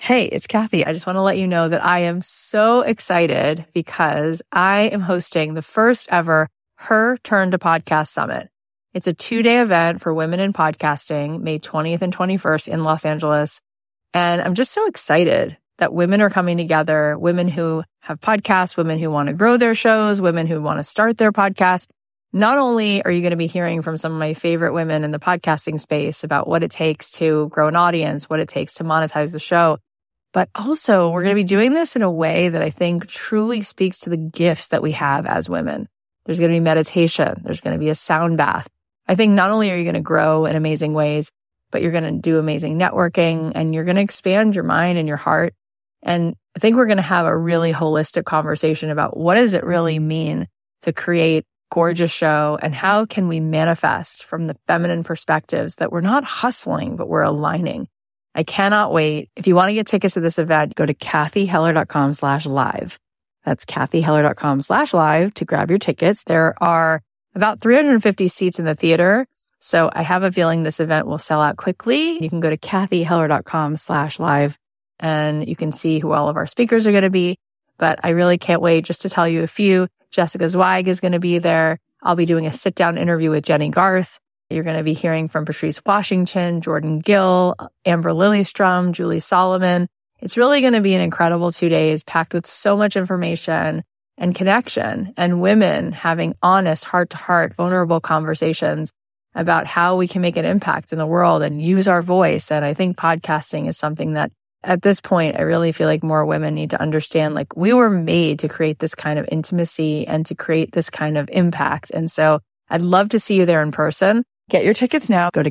Hey, it's Kathy. I just want to let you know that I am so excited because I am hosting the first ever Her Turn to Podcast Summit. It's a 2-day event for women in podcasting, May 20th and 21st in Los Angeles. And I'm just so excited that women are coming together, women who have podcasts, women who want to grow their shows, women who want to start their podcast. Not only are you going to be hearing from some of my favorite women in the podcasting space about what it takes to grow an audience, what it takes to monetize the show, but also we're going to be doing this in a way that I think truly speaks to the gifts that we have as women. There's going to be meditation. There's going to be a sound bath. I think not only are you going to grow in amazing ways, but you're going to do amazing networking and you're going to expand your mind and your heart. And I think we're going to have a really holistic conversation about what does it really mean to create a gorgeous show and how can we manifest from the feminine perspectives that we're not hustling, but we're aligning. I cannot wait. If you want to get tickets to this event, go to kathyheller.com/live. That's kathyheller.com/live to grab your tickets. There are about 350 seats in the theater. So I have a feeling this event will sell out quickly. You can go to kathyheller.com/live and you can see who all of our speakers are going to be. But I really can't wait just to tell you a few. Jessica Zweig is going to be there. I'll be doing a sit-down interview with Jenny Garth. You're going to be hearing from Patrice Washington, Jordan Gill, Amber Lillystrom, Julie Solomon. It's really going to be an incredible 2 days packed with so much information and connection and women having honest, heart-to-heart, vulnerable conversations about how we can make an impact in the world and use our voice. And I think podcasting is something that at this point, I really feel like more women need to understand, like we were made to create this kind of intimacy and to create this kind of impact. And so I'd love to see you there in person. Get your tickets now. Go to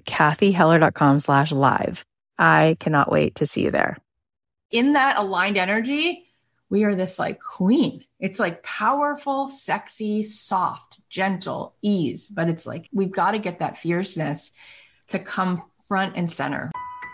kathyheller.com/live. I cannot wait to see you there. In that aligned energy, we are this like queen. It's like powerful, sexy, soft, gentle, ease. But it's like, we've got to get that fierceness to come front and center.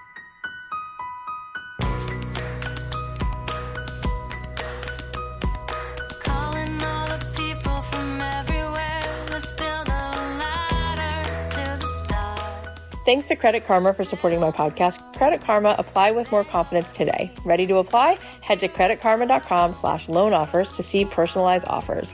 Thanks to Credit Karma for supporting my podcast. Credit Karma, apply with more confidence today. Ready to apply? Head to creditkarma.com/loan offers to see personalized offers.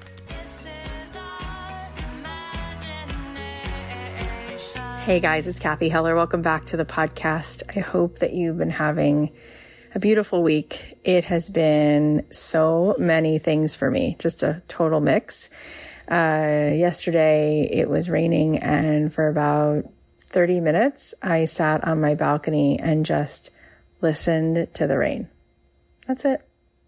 Hey guys, it's Kathy Heller. Welcome back to the podcast. I hope that you've been having a beautiful week. It has been so many things for me, just a total mix. Yesterday it was raining and for about 30 minutes, I sat on my balcony and just listened to the rain. That's it.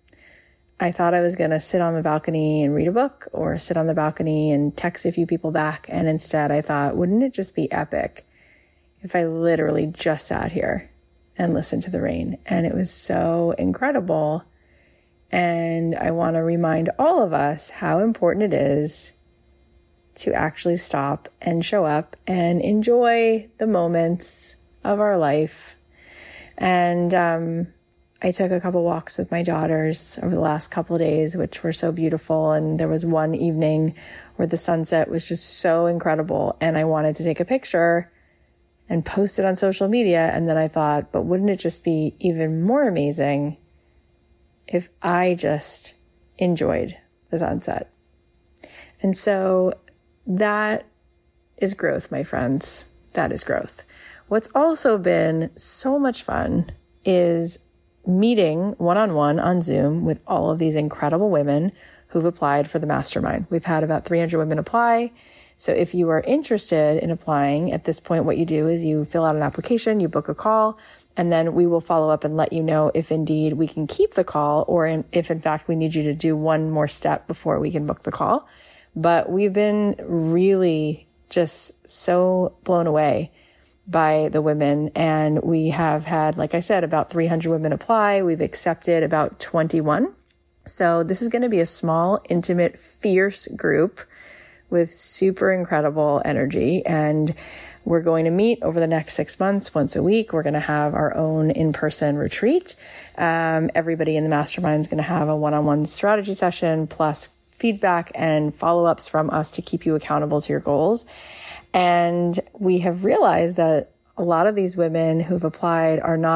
I thought I was going to sit on the balcony and read a book or sit on the balcony and text a few people back. And instead I thought, wouldn't it just be epic if I literally just sat here and listened to the rain? And it was so incredible. And I want to remind all of us how important it is to actually stop and show up and enjoy the moments of our life. And I took a couple walks with my daughters over the last couple of days, which were so beautiful. And there was one evening where the sunset was just so incredible. And I wanted to take a picture and post it on social media. And then I thought, but wouldn't it just be even more amazing if I just enjoyed the sunset? And so that is growth, my friends. That is growth. What's also been so much fun is meeting one-on-one on Zoom with all of these incredible women who've applied for the mastermind. We've had about 300 women apply. So if you are interested in applying at this point, what you do is you fill out an application, you book a call, and then we will follow up and let you know if indeed we can keep the call or if in fact we need you to do one more step before we can book the call. But we've been really just so blown away by the women. And we have had, like I said, about 300 women apply. We've accepted about 21. So this is going to be a small, intimate, fierce group with super incredible energy. And we're going to meet over the next 6 months, once a week. We're going to have our own in-person retreat. Everybody in the mastermind is going to have a one-on-one strategy session, plus feedback and follow-ups from us to keep you accountable to your goals. And we have realized that a lot of these women who've applied are not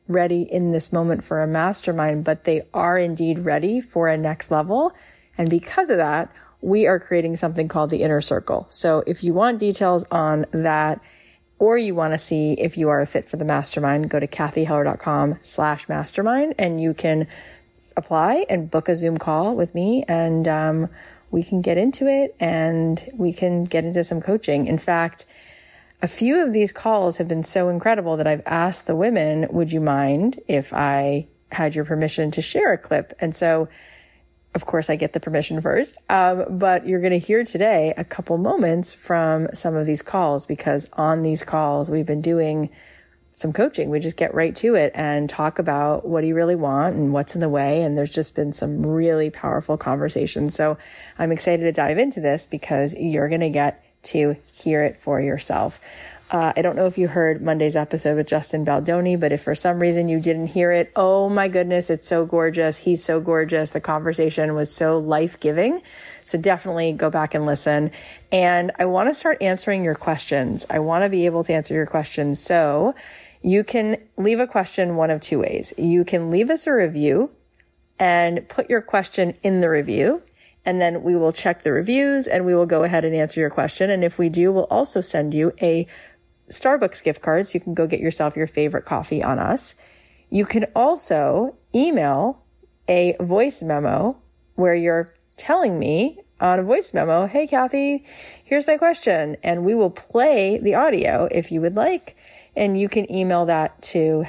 ready in this moment for a mastermind, but they are indeed ready for a next level. And because of that, we are creating something called the Inner Circle. So if you want details on that, or you want to see if you are a fit for the mastermind, go to kathyheller.com/mastermind and you can apply and book a Zoom call with me, and we can get into it and we can get into some coaching. In fact, a few of these calls have been so incredible that I've asked the women, would you mind if I had your permission to share a clip? And so, of course, I get the permission first, but you're going to hear today a couple moments from some of these calls, because on these calls, we've been doing some coaching. We just get right to it and talk about what do you really want and what's in the way. And there's just been some really powerful conversations. So I'm excited to dive into this because you're going to get to hear it for yourself. I don't know if you heard Monday's episode with Justin Baldoni, but if for some reason you didn't hear it, oh my goodness, it's so gorgeous. He's so gorgeous. The conversation was so life-giving. So definitely go back and listen. And I want to start answering your questions. I want to be able to answer your questions. So you can leave a question one of two ways. You can leave us a review and put your question in the review, and then we will check the reviews and we will go ahead and answer your question. And if we do, we'll also send you a Starbucks gift card so you can go get yourself your favorite coffee on us. You can also email a voice memo where you're telling me on a voice memo, hey, Kathy, here's my question. And we will play the audio if you would like. And you can email that to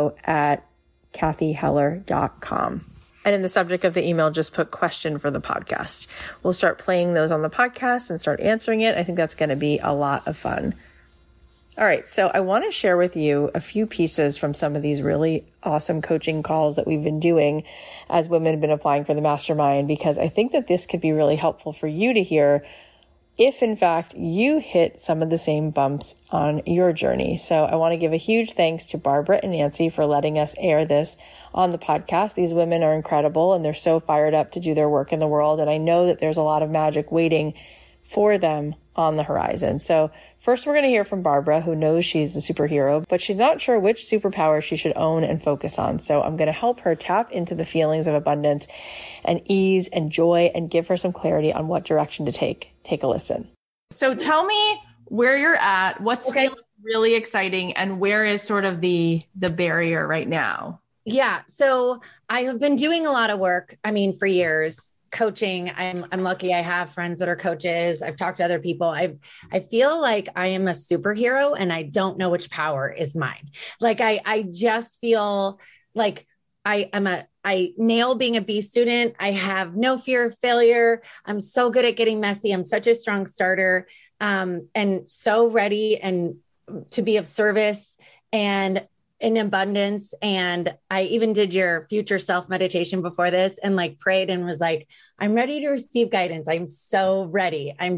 hello@kathyheller.com. And in the subject of the email, just put question for the podcast. We'll start playing those on the podcast and start answering it. I think that's going to be a lot of fun. All right. So I want to share with you a few pieces from some of these really awesome coaching calls that we've been doing as women have been applying for the mastermind, because I think that this could be really helpful for you to hear if in fact you hit some of the same bumps on your journey. So I want to give a huge thanks to Barbara and Nancy for letting us air this on the podcast. These women are incredible and they're so fired up to do their work in the world. And I know that there's a lot of magic waiting for them on the horizon. So first we're going to hear from Barbara, who knows she's a superhero, but she's not sure which superpower she should own and focus on. So I'm going to help her tap into the feelings of abundance and ease and joy and give her some clarity on what direction to take. Take a listen. So tell me where you're at, what's feeling really exciting, and where is sort of the barrier right now? Yeah. So I have been doing a lot of work. I mean, for years, coaching. I'm lucky. I have friends that are coaches. I've talked to other people. I feel like I am a superhero and I don't know which power is mine. Like I just feel like I nail being a B student. I have no fear of failure. I'm so good at getting messy. I'm such a strong starter, and so ready and to be of service and in abundance. And I even did your future self meditation before this and like prayed and was like, I'm ready to receive guidance. I'm so ready. I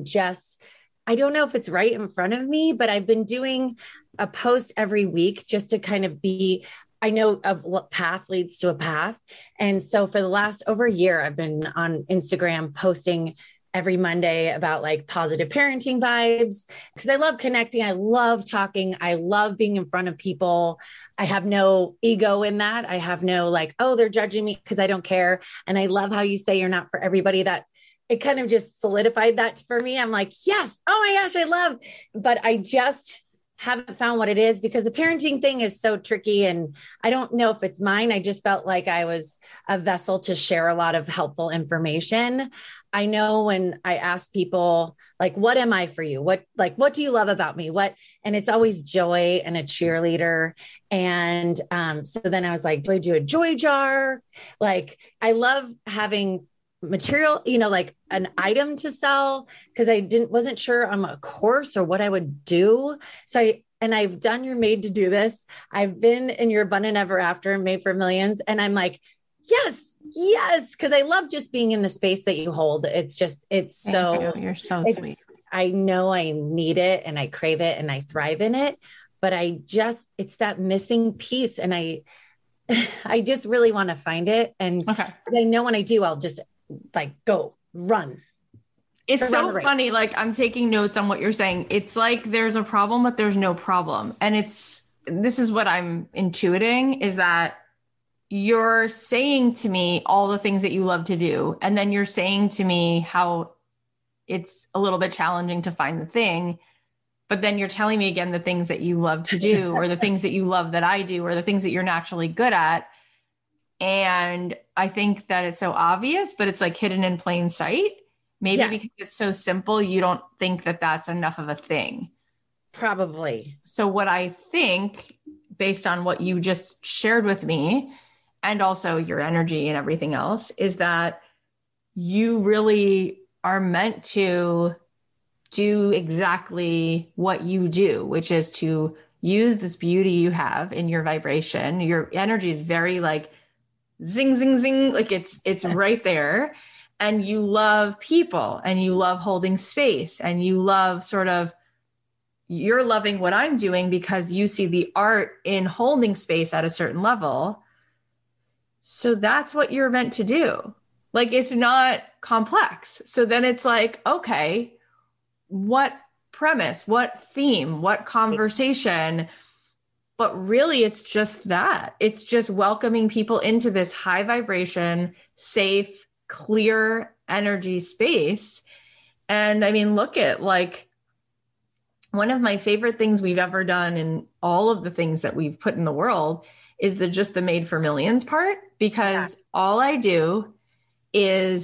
don't know if it's right in front of me, but I've been doing a post every week just to kind of I know of what path leads to a path. And so for the last over a year, I've been on Instagram posting every Monday about like positive parenting vibes, because I love connecting. I love talking. I love being in front of people. I have no ego in that. I have no like, oh, they're judging me, because I don't care. And I love how you say you're not for everybody. That it kind of just solidified that for me. I'm like, yes, oh my gosh, I love, but I just haven't found what it is, because the parenting thing is so tricky and I don't know if it's mine. I just felt like I was a vessel to share a lot of helpful information. I know when I ask people, like, what am I for you? What do you love about me? And it's always joy and a cheerleader. And so then I was like, do I do a joy jar? Like, I love having material, like an item to sell, because wasn't sure on a course or what I would do. So I've done your Made to Do This. I've been in your Abundant Ever After, Made for Millions. And I'm like, yes. Because I love just being in the space that you hold. It's so, you're so sweet. I know I need it and I crave it and I thrive in it, but it's that missing piece. And I just really want to find it. And I know when I do, I'll just like go run. It's so funny. Like I'm taking notes on what you're saying. It's like there's a problem, but there's no problem. And it's this is what I'm intuiting, is that you're saying to me all the things that you love to do. And then you're saying to me how it's a little bit challenging to find the thing. But then you're telling me again the things that you love to do, or the things that you love that I do, or the things that you're naturally good at. And I think that it's so obvious, but it's like hidden in plain sight. Maybe because it's so simple, you don't think that that's enough of a thing. Probably. So what I think, based on what you just shared with me, and also your energy and everything else, is that you really are meant to do exactly what you do, which is to use this beauty you have in your vibration. Your energy is very like zing, zing, zing. Like it's right there. And you love people, and you love holding space, and you love you're loving what I'm doing because you see the art in holding space at a certain level. So that's what you're meant to do. Like, it's not complex. So then it's like, okay, what premise, what theme, what conversation? But really, it's just that. It's just welcoming people into this high vibration, safe, clear energy space. And I mean, look at like one of my favorite things we've ever done in all of the things that we've put in the world is the made for millions part, because all I do is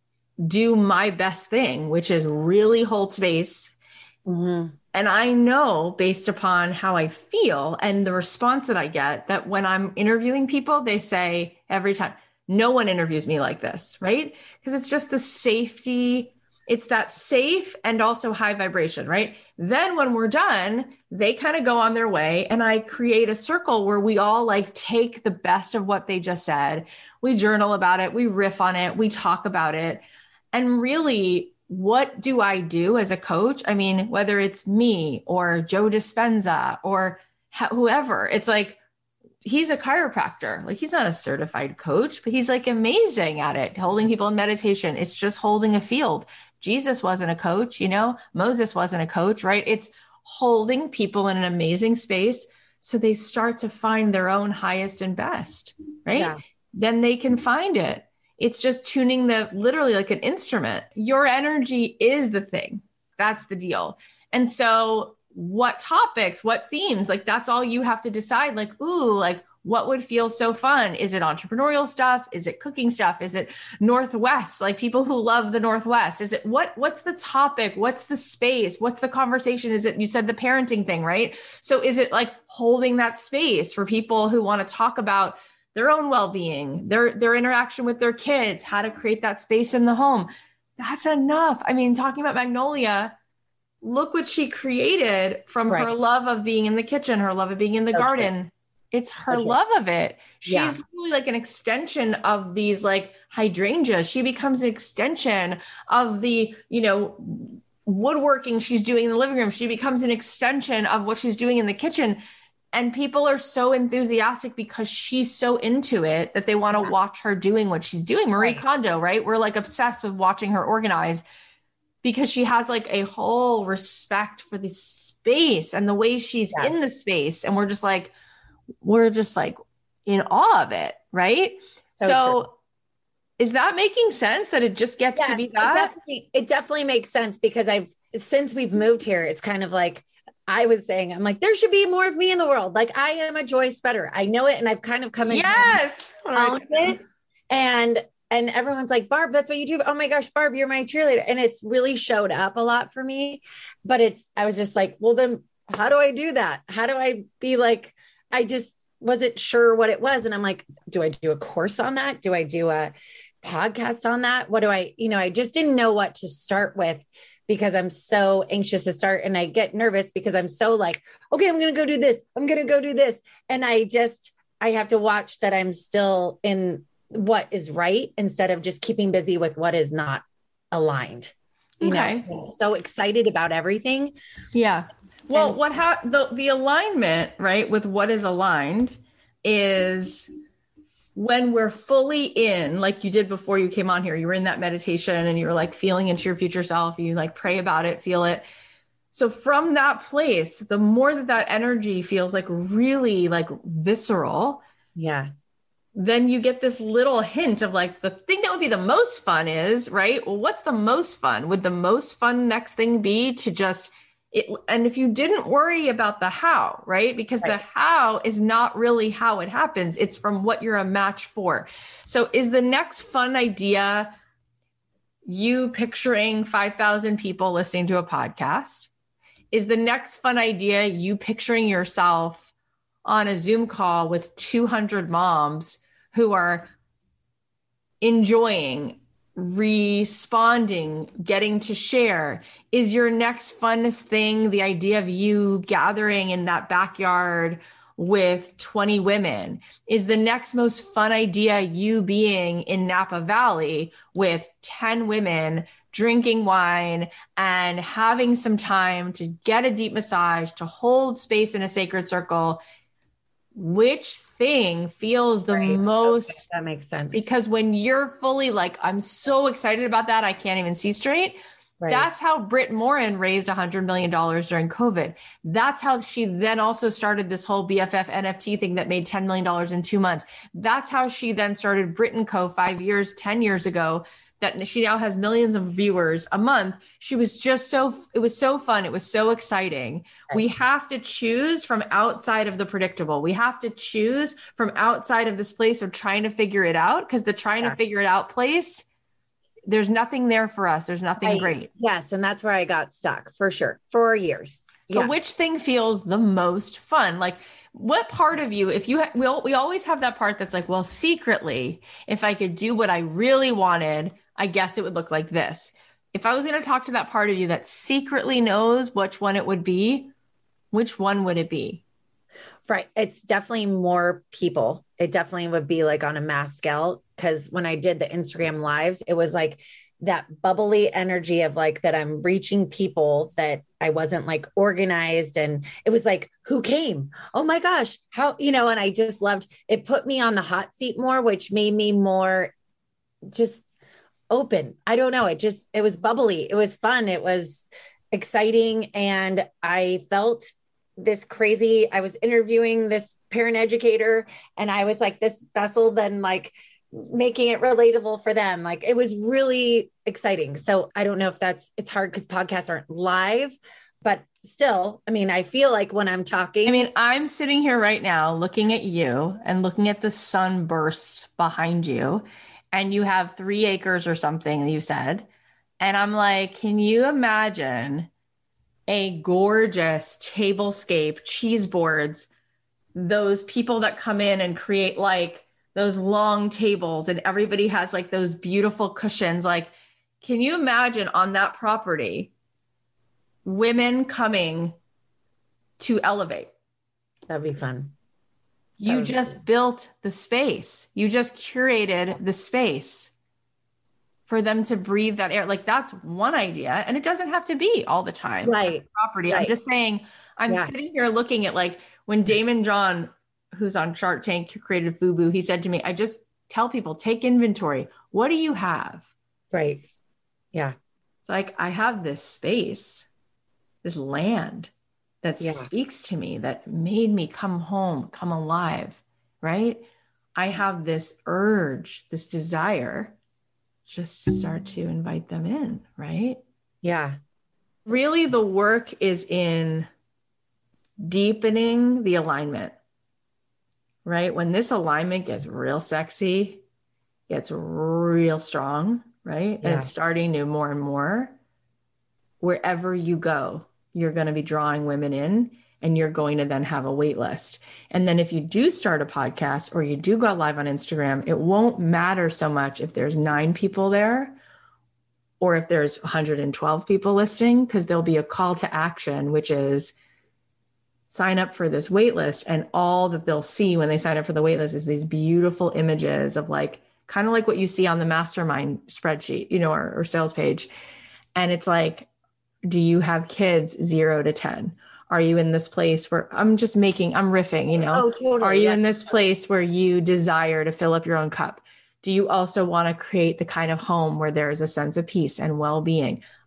do my best thing, which is really hold space. Mm-hmm. And I know, based upon how I feel and the response that I get, that when I'm interviewing people, they say every time, no one interviews me like this, right? Because it's just the safety. It's that safe and also high vibration, right? Then when we're done, they kind of go on their way, and I create a circle where we all like take the best of what they just said. We journal about it. We riff on it. We talk about it. And really, what do I do as a coach? I mean, whether it's me or Joe Dispenza or whoever, it's like, he's a chiropractor. Like, he's not a certified coach, but he's like amazing at it, holding people in meditation. It's just holding a field. Jesus wasn't a coach, Moses wasn't a coach, right? It's holding people in an amazing space so they start to find their own highest and best, right? Yeah. Then they can find it. It's just tuning literally like an instrument. Your energy is the thing. That's the deal. And so what topics, what themes, like that's all you have to decide. Like, ooh, like what would feel so fun? Is it entrepreneurial stuff? Is it cooking stuff? Is it Northwest? Like people who love the Northwest? Is it what's the topic? What's the space? What's the conversation? Is it, you said the parenting thing, right? So is it like holding that space for people who want to talk about their own well-being, their interaction with their kids, how to create that space in the home? That's enough. I mean, talking about Magnolia, look what she created from her love of being in the kitchen, her love of being in the garden. True. It's her love of it. She's really like an extension of these like hydrangeas. She becomes an extension of the, woodworking she's doing in the living room. She becomes an extension of what she's doing in the kitchen. And people are so enthusiastic because she's so into it that they want to watch her doing what she's doing. Marie Kondo, right? We're like obsessed with watching her organize because she has like a whole respect for the space and the way she's in the space. And we're just like in awe of it. Right. So is that making sense that it just gets to be that? It definitely makes sense because since we've moved here, it's kind of like, I was saying, I'm like, there should be more of me in the world. Like I am a Joy Spreader. I know it. And I've kind of come into it. And everyone's like, Barb, that's what you do. Oh my gosh, Barb, you're my cheerleader. And it's really showed up a lot for me, but I was just like, well, then how do I do that? How do I be like, I just wasn't sure what it was. And I'm like, do I do a course on that? Do I do a podcast on that? What do I just didn't know what to start with because I'm so anxious to start. And I get nervous because I'm so like, okay, I'm going to go do this. I'm going to go do this. And I have to watch that I'm still in what is right instead of just keeping busy with what is not aligned. I'm so excited about everything. Yeah. Well, the alignment, right, with what is aligned is when we're fully in, like you did before you came on here, you were in that meditation and you were like feeling into your future self. You like pray about it, feel it. So from that place, the more that energy feels like really like visceral, Yeah. then you get this little hint of like the thing that would be the most fun is, right? Well, what's the most fun? Would the most fun next thing be to just it? And if you didn't worry about the how, right? Because the how is not really how it happens. It's from what you're a match for. So is the next fun idea you picturing 5,000 people listening to a podcast? Is the next fun idea you picturing yourself on a Zoom call with 200 moms who are enjoying, responding, getting to share? Is your next funnest thing the idea of you gathering in that backyard with 20 women? Is the next most fun idea you being in Napa Valley with 10 women drinking wine and having some time to get a deep massage, to hold space in a sacred circle? Which thing feels the most? Okay, that makes sense. Because when you're fully like, I'm so excited about that, I can't even see straight. Right. That's how Britt Morin raised $100 million during COVID. That's how she then also started this whole BFF NFT thing that made $10 million in 2 months. That's how she then started Brit & Co. 10 years ago, that she now has millions of viewers a month. It was so fun. It was so exciting. Right. We have to choose from outside of the predictable. We have to choose from outside of this place of trying to figure it out, because the trying to figure it out place, there's nothing there for us. There's nothing great. Yes. And that's where I got stuck for sure for years. So which thing feels the most fun? Like, what part of you, if you, we always have that part that's like, well, secretly, if I could do what I really wanted, I guess it would look like this. If I was going to talk to that part of you that secretly knows which one it would be, which one would it be? Right. It's definitely more people. It definitely would be like on a mass scale. Because when I did the Instagram lives, it was like that bubbly energy of like that I'm reaching people that I wasn't like organized. And it was like, who came? Oh my gosh. How, and I just loved it. Put me on the hot seat more, which made me more just open. I don't know. It was bubbly. It was fun. It was exciting. And I felt this crazy, I was interviewing this parent educator and I was like this vessel, then like making it relatable for them. Like it was really exciting. So I don't know if it's hard because podcasts aren't live, but still, I feel like when I'm talking, I'm sitting here right now looking at you and looking at the sunbursts behind you, and you have 3 acres or something, you said. And I'm like, can you imagine a gorgeous tablescape, cheese boards, those people that come in and create like those long tables and everybody has like those beautiful cushions. Like, can you imagine on that property, women coming to elevate? That'd be fun. You just built the space. You just curated the space for them to breathe that air. Like that's one idea. And it doesn't have to be all the time. Right. Property. Right. I'm just saying, I'm sitting here looking at like when Damon John, who's on Shark Tank, created FUBU, he said to me, I just tell people, take inventory. What do you have? Right. Yeah. It's like, I have this space, this land that speaks to me, that made me come home, come alive, right? I have this urge, this desire, just start to invite them in, right? Yeah. Really, the work is in deepening the alignment, right? When this alignment gets real sexy, gets real strong, right? And it's starting to more and more, wherever you go, you're going to be drawing women in, and you're going to then have a wait list. And then if you do start a podcast or you do go live on Instagram, it won't matter so much if there's 9 people there or if there's 112 people listening, because there'll be a call to action, which is sign up for this wait list. And all that they'll see when they sign up for the wait list is these beautiful images of like, kind of like what you see on the mastermind spreadsheet, or sales page. And it's like, do you have kids 0 to 10? Are you in this place where I'm riffing, Oh, totally. Are you in this place where you desire to fill up your own cup? Do you also want to create the kind of home where there is a sense of peace and well-being?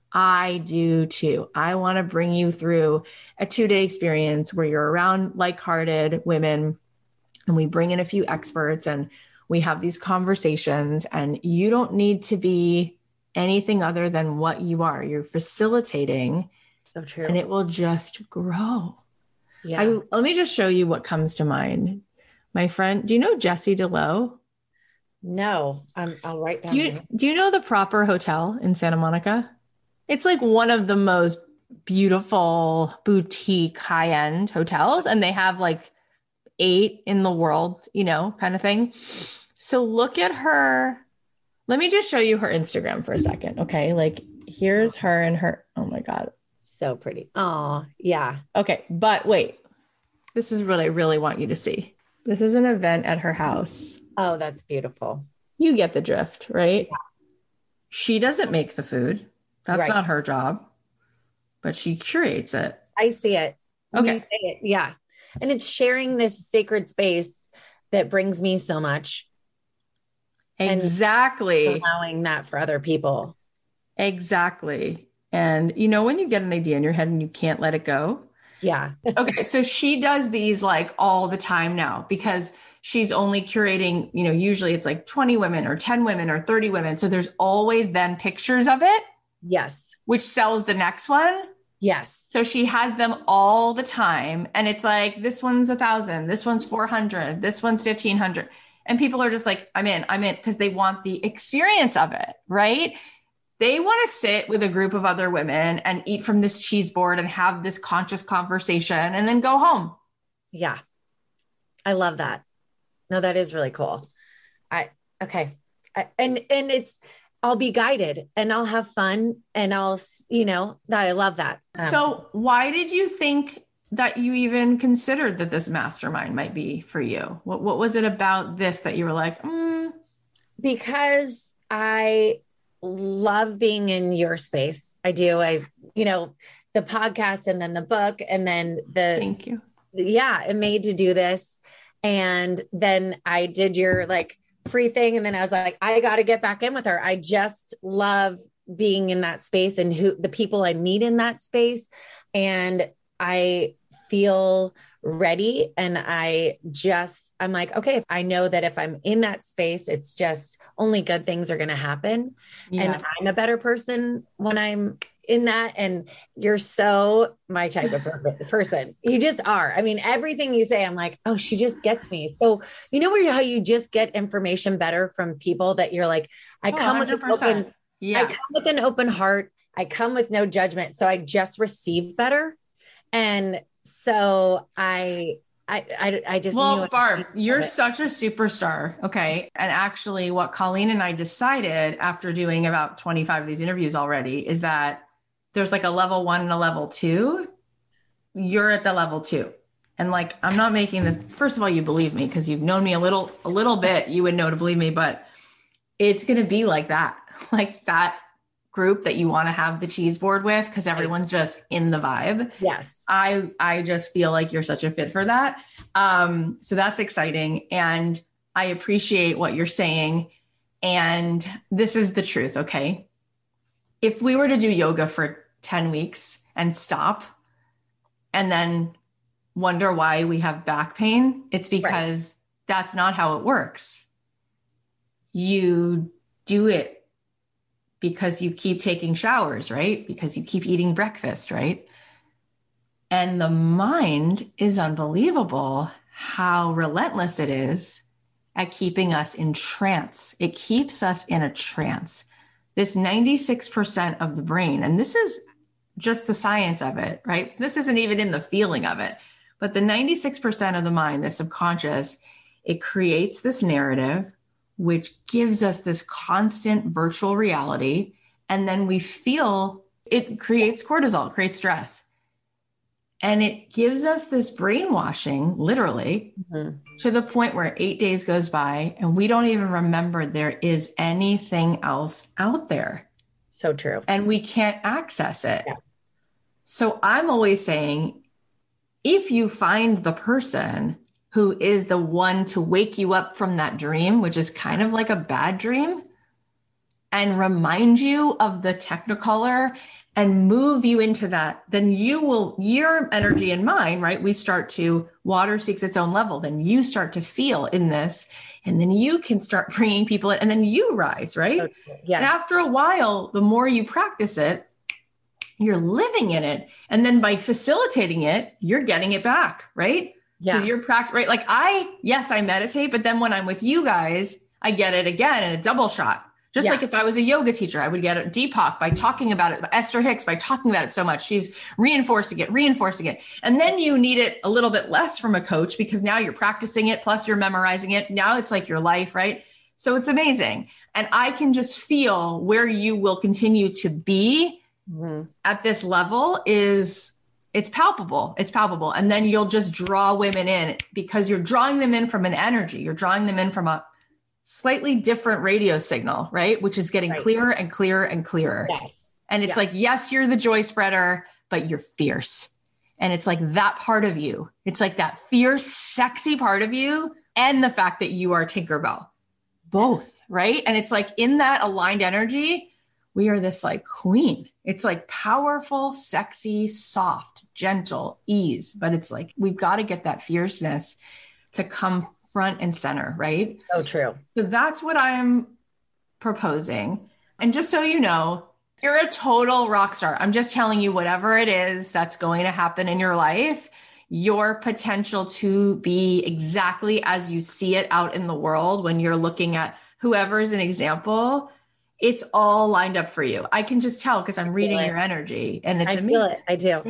I do too. I want to bring you through a 2-day experience where you're around like-hearted women and we bring in a few experts and we have these conversations, and you don't need to be anything other than what you are. You're facilitating. So true. And it will just grow. Yeah. Let me just show you what comes to mind. My friend, do you know Jessie DeLowe? No, I'll write down. Do you know the Proper Hotel in Santa Monica? It's like one of the most beautiful boutique high-end hotels, and they have like 8 in the world, you know, kind of thing. So look at her. Let me just show you her Instagram for a second. Okay. Like here's her and her. Oh my God. So pretty. Oh, yeah. Okay. But wait, this is what I really want you to see. This is an event at her house. Oh, that's beautiful. You get the drift, right? Yeah. She doesn't make the food. That's not her job, but she curates it. I see it. Okay. You say it. Yeah. And it's sharing this sacred space that brings me so much. Exactly. And allowing that for other people. Exactly. And you know, when you get an idea in your head and you can't let it go. Yeah. Okay. So she does these like all the time now because she's only curating, you know, usually it's like 20 women or 10 women or 30 women. So there's always then pictures of it. Yes. Which sells the next one. Yes. So she has them all the time. And it's like, this one's 1,000, this one's 400, this one's 1,500. And people are just like, I'm in, because they want the experience of it, right? They want to sit with a group of other women and eat from this cheese board and have this conscious conversation and then go home. Yeah. I love that. No, that is really cool. And I'll be guided and I'll have fun and I love that. So why did you think that you even considered that this mastermind might be for you? What was it about this that you were like, Because I love being in your space. I do. The podcast and then the book and then thank you. Yeah, it made to do this. And then I did your like free thing. And then I was like, I got to get back in with her. I just love being in that space and the people I meet in that space. And I feel ready. And I'm like, okay, I know that if I'm in that space, it's just only good things are going to happen. Yeah. And I'm a better person when I'm in that. And you're so my type of person. You just are. I mean, everything you say, I'm like, oh, she just gets me. So you know how you just get information better from people that you're like, I come with an open heart. I come with no judgment. So I just receive better. And so I just knew. Barb, you're such a superstar. Okay. And actually what Colleen and I decided after doing about 25 of these interviews already is that there's like a level 1 and a level 2. You're at the level 2. And like, I'm not making this, first of all, you believe me because you've known me a little bit, you would know to believe me, but it's going to be like that group that you want to have the cheese board with because everyone's just in the vibe. Yes. I just feel like you're such a fit for that. So that's exciting. And I appreciate what you're saying. And this is the truth. Okay. If we were to do yoga for 10 weeks and stop and then wonder why we have back pain, it's because that's not how it works. You do it because you keep taking showers, right? Because you keep eating breakfast, right? And the mind is unbelievable how relentless it is at keeping us in trance. It keeps us in a trance. This 96% of the brain, and this is just the science of it, right? This isn't even in the feeling of it, but the 96% of the mind, the subconscious, it creates this narrative, which gives us this constant virtual reality. And then we feel it creates cortisol, creates stress. And it gives us this brainwashing, literally, to the point where 8 days goes by and we don't even remember there is anything else out there. So true. And we can't access it. Yeah. So I'm always saying, if you find the person who is the one to wake you up from that dream, which is kind of like a bad dream, and remind you of the Technicolor and move you into that, then your energy and mine, right? We start to, water seeks its own level. Then you start to feel in this, and then you can start bringing people in, and then you rise, right? Okay. Yes. And after a while, the more you practice it, you're living in it. And then by facilitating it, you're getting it back, right? Yeah. Because you're right? Like I meditate, but then when I'm with you guys, I get it again in a double shot. Just like if I was a yoga teacher, I would get it. Deepak by talking about it, Esther Hicks by talking about it so much. She's reinforcing it. And then you need it a little bit less from a coach because now you're practicing it, plus you're memorizing it. Now it's like your life, right? So it's amazing. And I can just feel where you will continue to be at this level it's palpable. It's palpable. And then you'll just draw women in because you're drawing them in from an energy. You're drawing them in from a slightly different radio signal, right? Which is getting clearer and clearer and clearer. Yes. And it's like, yes, you're the joy spreader, but you're fierce. And it's like that part of you. It's like that fierce, sexy part of you. And the fact that you are Tinkerbell, both, right? And it's like in that aligned energy, we are this like queen. It's like powerful, sexy, soft, gentle, ease. But it's like, we've got to get that fierceness to come front and center, right? So true. So that's what I'm proposing. And just so you know, you're a total rock star. I'm just telling you whatever it is that's going to happen in your life, your potential to be exactly as you see it out in the world when you're looking at whoever's an example, it's all lined up for you. I can just tell because I'm reading your energy and it's amazing. Feel it. I do.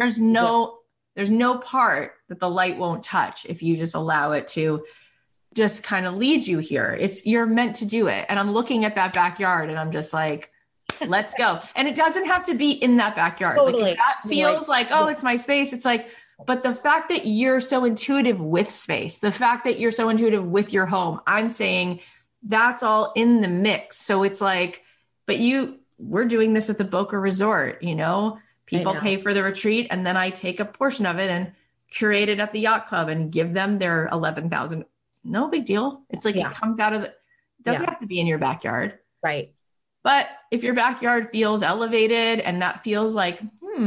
There's no part that the light won't touch if you just allow it to just kind of lead you here. You're meant to do it. And I'm looking at that backyard and I'm just like, let's go. And it doesn't have to be in that backyard. Totally. Like, that feels like, oh, it's my space. It's like, but the fact that you're so intuitive with space, the fact that you're so intuitive with your home, I'm saying that's all in the mix. So it's like, but we're doing this at the Boca Resort, people pay for the retreat. And then I take a portion of it and curate it at the yacht club and give them their 11,000. No big deal. It's like, it comes out of it doesn't have to be in your backyard. Right. But if your backyard feels elevated and that feels like,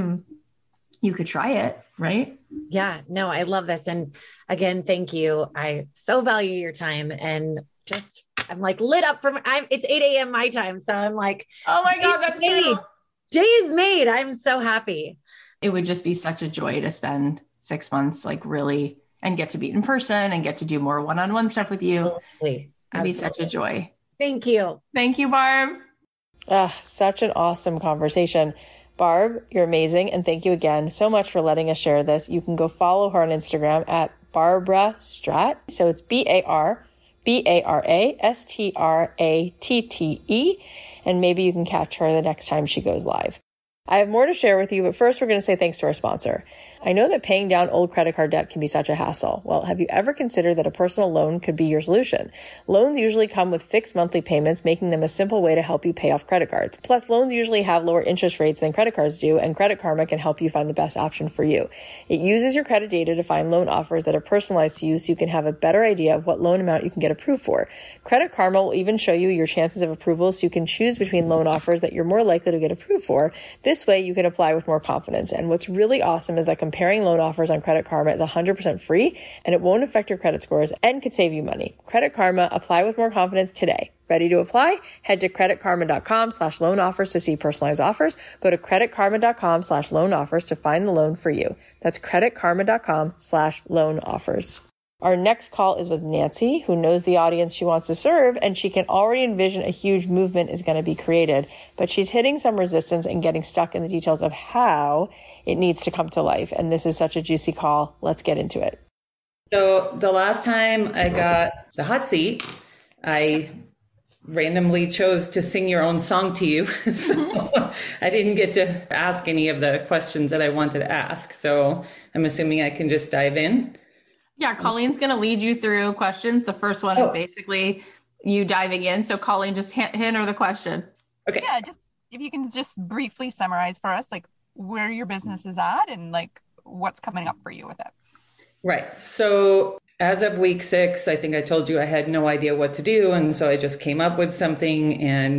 you could try it. Right. Yeah, no, I love this. And again, thank you. I so value your time and I'm like lit up it's 8 a.m. my time. So I'm like, oh my God, that's true. Day is made. I'm so happy. It would just be such a joy to spend 6 months, like really, and get to be in person and get to do more one-on-one stuff with you. Absolutely. It'd be such a joy. Thank you. Thank you, Barb. Such an awesome conversation. Barb, you're amazing. And thank you again so much for letting us share this. You can go follow her on Instagram at Barbara Stratte. So it's BARBASTRATTE. And maybe you can catch her the next time she goes live. I have more to share with you, but first we're going to say thanks to our sponsor. I know that paying down old credit card debt can be such a hassle. Well, have you ever considered that a personal loan could be your solution? Loans usually come with fixed monthly payments, making them a simple way to help you pay off credit cards. Plus, loans usually have lower interest rates than credit cards do, and Credit Karma can help you find the best option for you. It uses your credit data to find loan offers that are personalized to you so you can have a better idea of what loan amount you can get approved for. Credit Karma will even show you your chances of approval so you can choose between loan offers that you're more likely to get approved for. This way, you can apply with more confidence. And what's really awesome is that comparing loan offers on Credit Karma is 100% free, and it won't affect your credit scores and could save you money. Credit Karma, apply with more confidence today. Ready to apply? Head to creditkarma.com/loan offers to see personalized offers. Go to creditkarma.com/loan offers to find the loan for you. That's creditkarma.com/loan offers. Our next call is with Nancy, who knows the audience she wants to serve, and she can already envision a huge movement is going to be created, but she's hitting some resistance and getting stuck in the details of how it needs to come to life. And this is such a juicy call. Let's get into it. So the last time I got the hot seat, I randomly chose to sing your own song to you. So I didn't get to ask any of the questions that I wanted to ask. So I'm assuming I can just dive in. Yeah, Colleen's going to lead you through questions. The first one is basically you diving in. So Colleen, just hit her the question. Okay. Yeah, just if you can just briefly summarize for us, like where your business is at and like what's coming up for you with it. Right. So as of week 6, I think I told you I had no idea what to do. And so I just came up with something and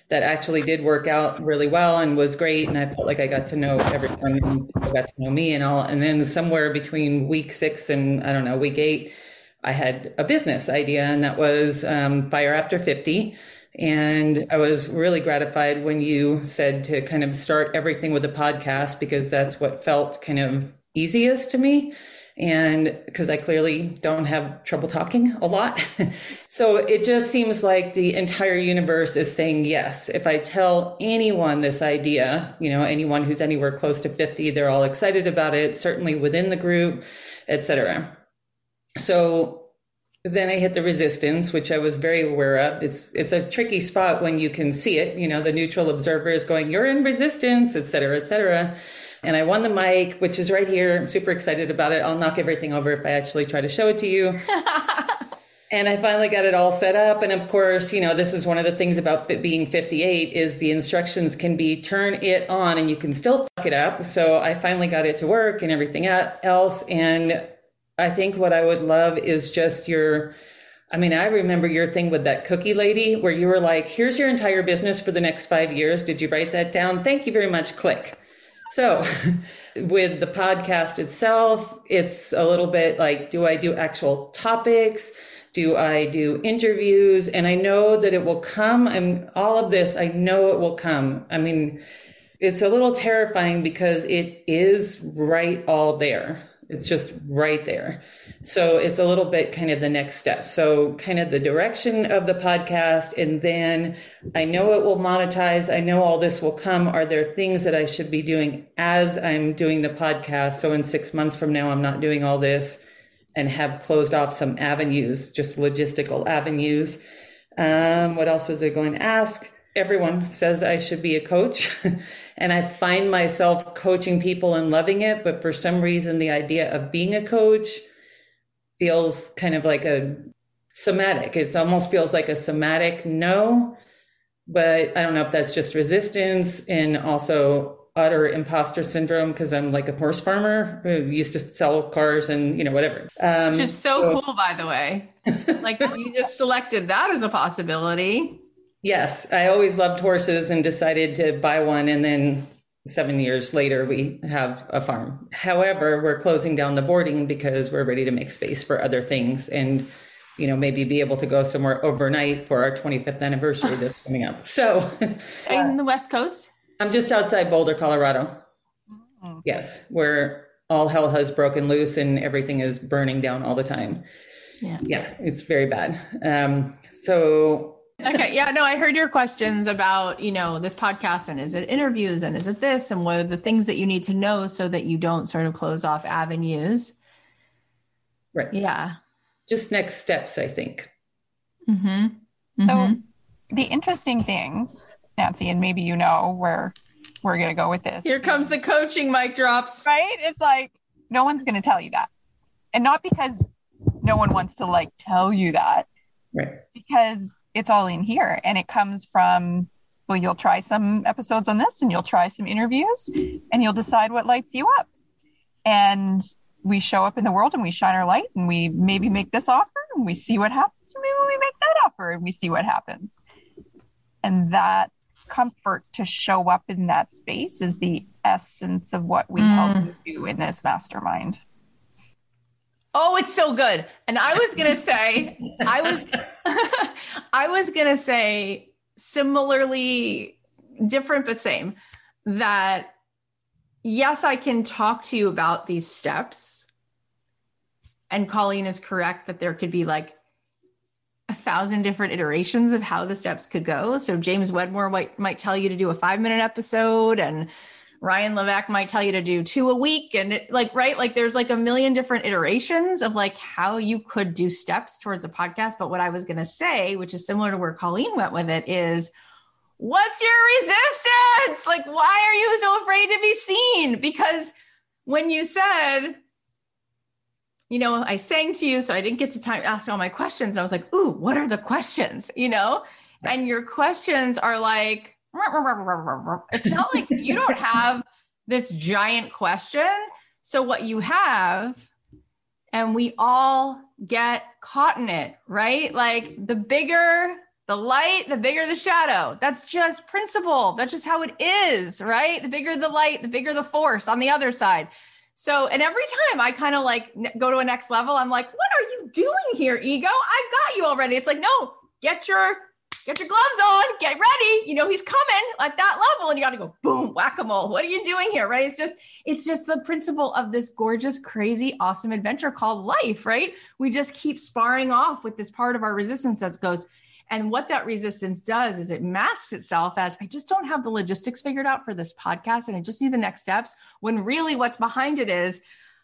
that actually did work out really well and was great. And I felt like I got to know everyone and people got to know me and all. And then somewhere between week 6 and I don't know, week 8, I had a business idea, and that was Fire After 50. And I was really gratified when you said to kind of start everything with a podcast, because that's what felt kind of easiest to me. And because I clearly don't have trouble talking a lot. So it just seems like the entire universe is saying yes. If I tell anyone this idea, anyone who's anywhere close to 50, they're all excited about it, certainly within the group, etc. So then I hit the resistance, which I was very aware of. It's a tricky spot when you can see it. The neutral observer is going, you're in resistance, et cetera, et cetera. And I won the mic, which is right here. I'm super excited about it. I'll knock everything over if I actually try to show it to you. And I finally got it all set up. And of course, this is one of the things about being 58 is the instructions can be turn it on and you can still fuck it up. So I finally got it to work and everything else. And I think what I would love is just I remember your thing with that cookie lady where you were like, here's your entire business for the next 5 years. Did you write that down? Thank you very much. Click. So with the podcast itself, it's a little bit like, do I do actual topics? Do I do interviews? And I know that it will come, and all of this, I know it will come. It's a little terrifying because it is right all there. It's just right there. So it's a little bit kind of the next step. So kind of the direction of the podcast. And then I know it will monetize. I know all this will come. Are there things that I should be doing as I'm doing the podcast? So in 6 months from now, I'm not doing all this and have closed off some avenues, just logistical avenues. What else was I going to ask? Everyone says I should be a coach and I find myself coaching people and loving it. But for some reason, the idea of being a coach feels kind of like a somatic. It almost feels like a somatic no, but I don't know if that's just resistance and also utter imposter syndrome because I'm like a horse farmer who used to sell cars and, whatever. Which is so cool, by the way. Like you just selected that as a possibility. Yes, I always loved horses and decided to buy one. And then 7 years later, we have a farm. However, we're closing down the boarding because we're ready to make space for other things and, maybe be able to go somewhere overnight for our 25th anniversary that's coming up. So in the West Coast? I'm just outside Boulder, Colorado. Mm-hmm. Yes, where all hell has broken loose and everything is burning down all the time. Yeah, it's very bad. Okay. Yeah, no, I heard your questions about, this podcast and is it interviews and is it this and what are the things that you need to know so that you don't sort of close off avenues. Right. Yeah. Just next steps, I think. Mm-hmm. So the interesting thing, Nancy, and maybe where we're going to go with this. Here comes the coaching mic drops. Right? It's like, no one's going to tell you that. And not because no one wants to tell you that. Right. Because it's all in here and it comes from, well, you'll try some episodes on this and you'll try some interviews and you'll decide what lights you up. And we show up in the world and we shine our light and we maybe make this offer and we see what happens. Or maybe we make that offer and we see what happens. And that comfort to show up in that space is the essence of what we help you do in this mastermind. Oh, it's so good. And I was going to say, I was going to say similarly different, but same, that yes, I can talk to you about these steps. And Colleen is correct that there could be 1,000 different iterations of how the steps could go. So James Wedmore might tell you to do a 5-minute episode and Ryan Levesque might tell you to do 2 a week. And there's a million different iterations of how you could do steps towards a podcast. But what I was going to say, which is similar to where Colleen went with it, is what's your resistance? Why are you so afraid to be seen? Because when you said, I sang to you, so I didn't get to ask all my questions. And I was like, ooh, what are the questions? And your questions are it's not like you don't have this giant question. So what you have, and we all get caught in it, right? The bigger The light, the bigger the shadow. That's just principle. That's just how it is, right? The bigger the light, the bigger the force on the other side. So, and every time I kind of like go to a next level, I'm like, what are you doing here, ego? I got you already. It's like, no, get your gloves on, get ready. You know, he's coming at that level and you got to go boom, whack-a-mole. What are you doing here? Right. It's just the principle of this gorgeous, crazy, awesome adventure called life, right? We just keep sparring off with this part of our resistance that goes, and what that resistance does is it masks itself as, I just don't have the logistics figured out for this podcast and I just need the next steps, when really what's behind it is,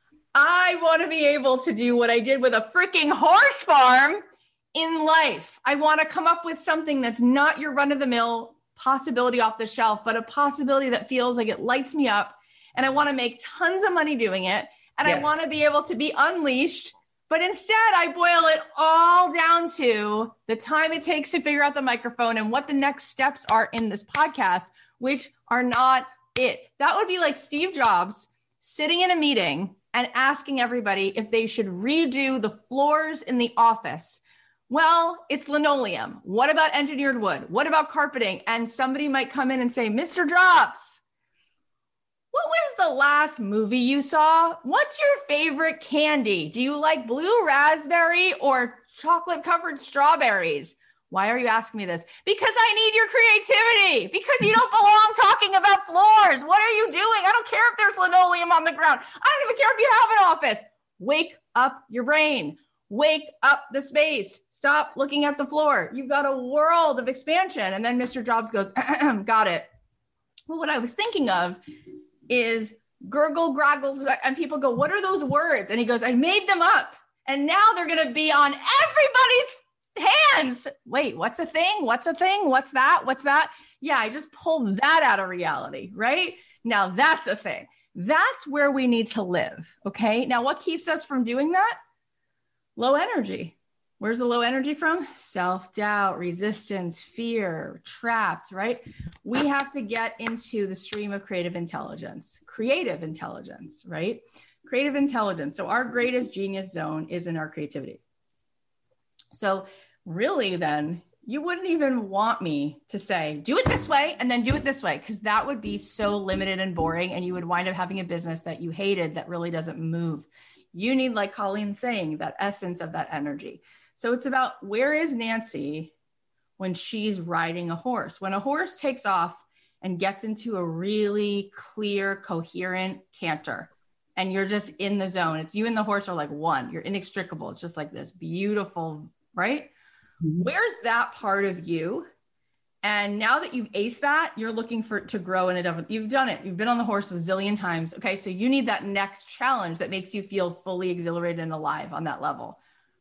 I want to be able to do what I did with a freaking horse farm in life. I want to come up with something that's not your run-of-the-mill possibility off the shelf, but a possibility that feels like it lights me up, and I want to make tons of money doing it, and I want to be able to be unleashed. But instead, I boil it all down to the time it takes to figure out the microphone and what the next steps are in this podcast, which are not it. That would be like Steve Jobs sitting in a meeting and asking everybody if they should redo the floors in the office. Well, it's linoleum. What about engineered wood? What about carpeting? And somebody might come in and say, Mr. Jobs, what was the last movie you saw? What's your favorite candy? Do you like blue raspberry or chocolate covered strawberries? Why are you asking me this? Because I need your creativity, because you don't belong talking about floors. What are you doing? I don't care if there's linoleum on the ground. I don't even care if you have an office. Wake up your brain. Wake up the space. Stop looking at the floor. You've got a world of expansion. And then Mr. Jobs goes, got it. Well, what I was thinking of is gurgle, groggle, and people go, what are those words? And he goes, I made them up, and now they're going to be on everybody's hands. Wait, what's a thing? What's a thing? What's that? What's that? Yeah, I just pulled that out of reality, right? Now that's a thing. That's where we need to live, okay? Now, what keeps us from doing that? Low energy. Where's the low energy from? Self-doubt, resistance, fear, trapped, right? We have to get into the stream of creative intelligence, right? Creative intelligence. So our greatest genius zone is in our creativity. So really then, you wouldn't even want me to say, do it this way and then do it this way, because that would be so limited and boring. And you would wind up having a business that you hated that really doesn't move. You need, like Colleen's saying, that essence of that energy. So it's about, where is Nancy when she's riding a horse? When a horse takes off and gets into a really clear, coherent canter, and you're just in the zone, it's you and the horse are like one, you're inextricable. It's just like this beautiful, right? Mm-hmm. Where's that part of you? And now that you've aced that, you're looking to grow in a different, you've done it. You've been on the horse a zillion times. Okay. So you need that next challenge that makes you feel fully exhilarated and alive on that level.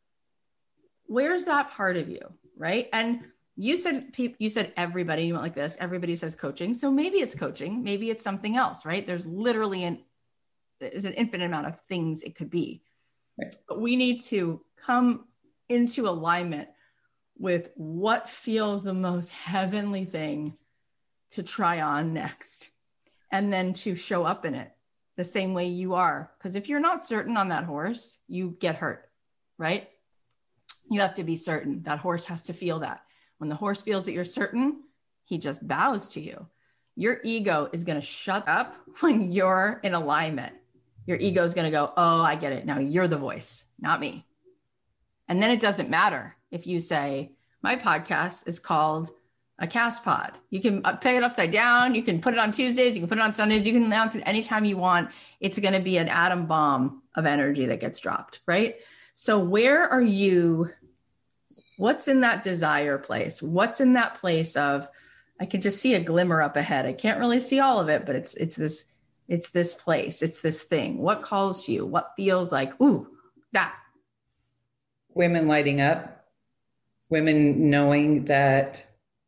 Where's that part of you? Right. And you said everybody, you went like this, everybody says coaching. So maybe it's coaching, maybe it's something else, right? There's literally there's an infinite amount of things it could be, right? But we need to come into alignment with what feels the most heavenly thing to try on next, and then to show up in it the same way you are. Because if you're not certain on that horse, you get hurt, right? You have to be certain. That horse has to feel that. When the horse feels that you're certain, he just bows to you. Your ego is going to shut up when you're in alignment. Your ego is going to go, oh, I get it. Now you're the voice, not me. And then it doesn't matter if you say, my podcast is called a cast pod. You can peg it upside down. You can put it on Tuesdays. You can put it on Sundays. You can announce it anytime you want. It's going to be an atom bomb of energy that gets dropped, right? So where are you? What's in that desire place? What's in that place of, I can just see a glimmer up ahead. I can't really see all of it, but it's this place. It's this thing. What calls to you? What feels like, ooh, that. Women lighting up. Women knowing that,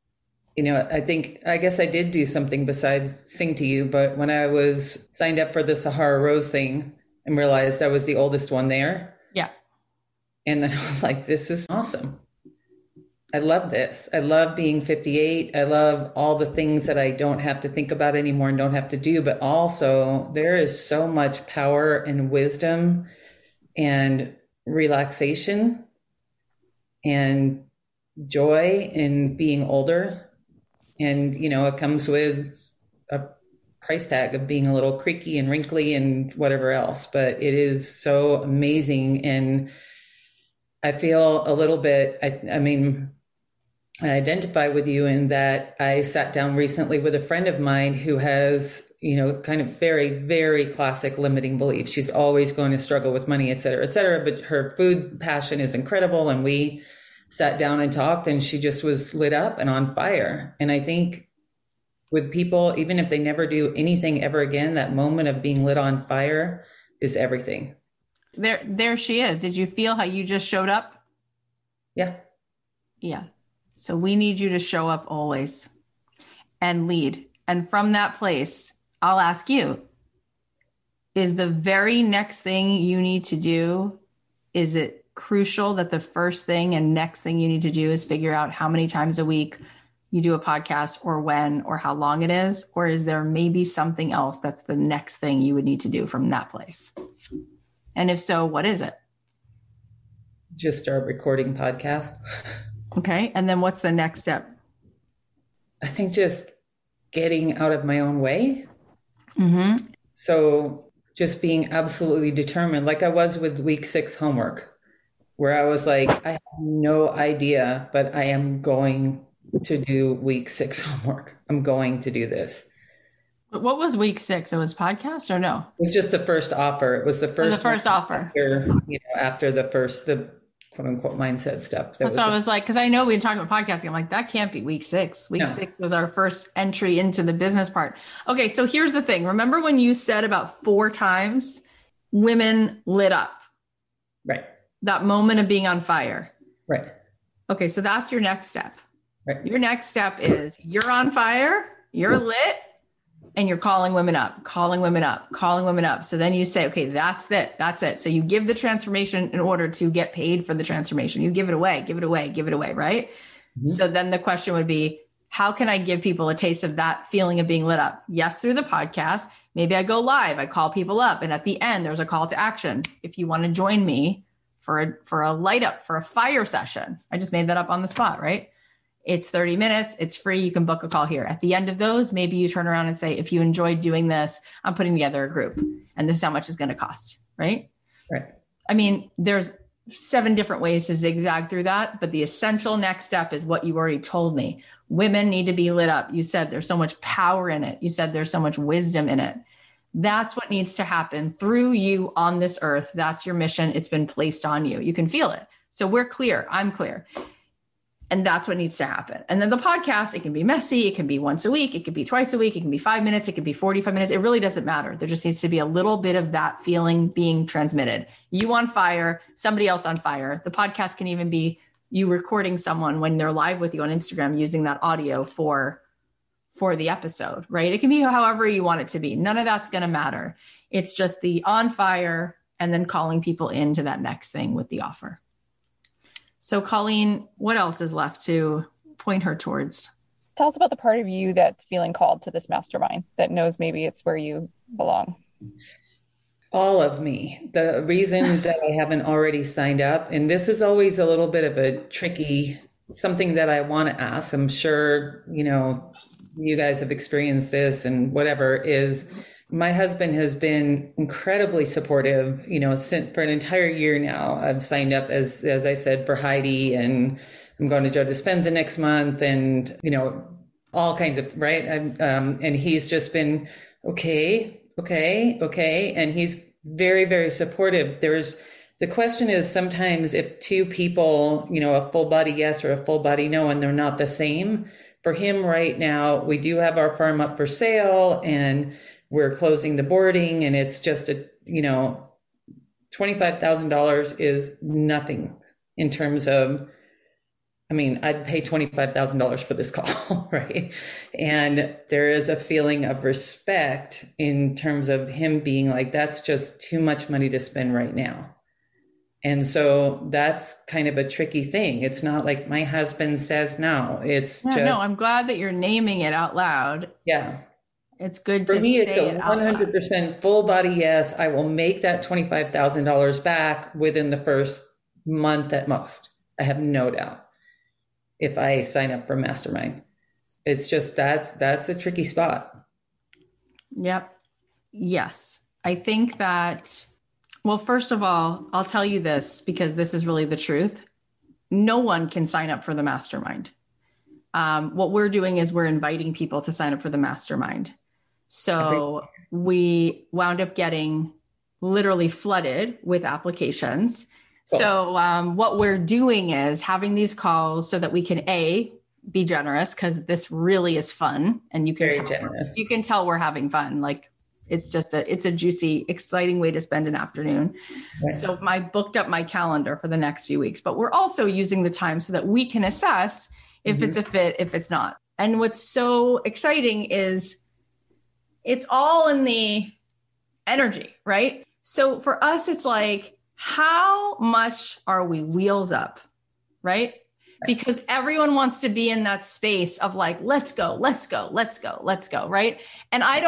I guess I did do something besides sing to you, but when I was signed up for the Sahara Rose thing and realized I was the oldest one there. Yeah. And then I was like, this is awesome. I love this. I love being 58. I love all the things that I don't have to think about anymore and don't have to do, but also there is so much power and wisdom and relaxation and joy in being older. And, it comes with a price tag of being a little creaky and wrinkly and whatever else, but it is so amazing. And I feel a little bit, I mean, I identify with you in that I sat down recently with a friend of mine who has, kind of very, very classic limiting beliefs. She's always going to struggle with money, et cetera, but her food passion is incredible. And we sat down and talked, and she just was lit up and on fire. And I think with people, even if they never do anything ever again, that moment of being lit on fire is everything. There she is. Did you feel how you just showed up? Yeah. Yeah. So we need you to show up always and lead. And from that place, I'll ask you, is the very next thing you need to do, is it crucial that the first thing and next thing you need to do is figure out how many times a week you do a podcast, or when, or how long it is? Or is there maybe something else that's the next thing you would need to do from that place? And if so, what is it? Just start recording podcasts. Okay. And then what's the next step? I think just getting out of my own way. Mm-hmm. So just being absolutely determined, like I was with week 6 homework, where I was like, I have no idea, but I am going to do week 6 homework. I'm going to do this. But what was week 6? It was podcast or no? It was just the first offer. It was the first offer. After the quote unquote mindset stuff. That's what I was like, because I know we had talked about podcasting. I'm like, that can't be week 6. Week 6 was our first entry into the business part. Okay. So here's the thing. Remember when you said about 4 times women lit up? Right. That moment of being on fire. Right. Okay. So that's your next step. Right. Your next step is you're on fire, you're lit, and you're calling women up. So then you say, okay, that's it. So you give the transformation in order to get paid for the transformation. You give it away, right? Mm-hmm. So then the question would be, how can I give people a taste of that feeling of being lit up? Yes, through the podcast. Maybe I go live, I call people up, and at the end, there's a call to action. If you want to join me for a light up, for a fire session. I just made that up on the spot, right? It's 30 minutes. It's free. You can book a call here. At the end of those, maybe you turn around and say, if you enjoyed doing this, I'm putting together a group and this is how much it's going to cost. Right. Right. I mean, there's 7 different ways to zigzag through that, but the essential next step is what you already told me. Women need to be lit up. You said there's so much power in it. You said there's so much wisdom in it. That's what needs to happen through you on this earth. That's your mission. It's been placed on you. You can feel it. So we're clear. I'm clear. And that's what needs to happen. And then the podcast, it can be messy. It can be once a week. It can be twice a week. It can be 5 minutes. It can be 45 minutes. It really doesn't matter. There just needs to be a little bit of that feeling being transmitted. You on fire, somebody else on fire. The podcast can even be you recording someone when they're live with you on Instagram using that audio for the episode, right? It can be however you want it to be. None of that's going to matter. It's just the on fire and then calling people into that next thing with the offer. So Colleen, what else is left to point her towards? Tell us about the part of you that's feeling called to this mastermind, that knows maybe it's where you belong. All of me. The reason that I haven't already signed up, and this is always a little bit of a tricky, something that I want to ask, I'm sure, you guys have experienced this and whatever, is my husband has been incredibly supportive, since for an entire year now. I've signed up as I said, for Heidi, and I'm going to Joe Dispenza next month, and, all kinds of, right. And he's just been, okay. And he's very, very supportive. The question is sometimes if 2 people, a full body yes or a full body no, and they're not the same. For him right now, we do have our firm up for sale, and we're closing the boarding, and it's just $25,000 is nothing in terms of, I'd pay $25,000 for this call, right? And there is a feeling of respect in terms of him being like, that's just too much money to spend right now. And so that's kind of a tricky thing. It's not like my husband says no. No, I'm glad that you're naming it out loud. Yeah. It's good to For me, say it's a it out 100% loud. full body yes. I will make that $25,000 back within the first month at most. I have no doubt. if I sign up for Mastermind. It's just, that's a tricky spot. Yep. Yes. I think that, well, first of all, I'll tell you this because this is really the truth. No one can sign up for the mastermind. What we're doing is we're inviting people to sign up for the mastermind. So we wound up getting literally flooded with applications. Cool. So what we're doing is having these calls so that we can be generous, because this really is fun, and you can tell we're having fun. Like it's a juicy, exciting way to spend an afternoon. Right. So I booked up my calendar for the next few weeks, but we're also using the time so that we can assess if it's a fit, if it's not. And what's so exciting is it's all in the energy, right? So for us, it's like, how much are we wheels up, right? Because everyone wants to be in that space of like, let's go, right? And I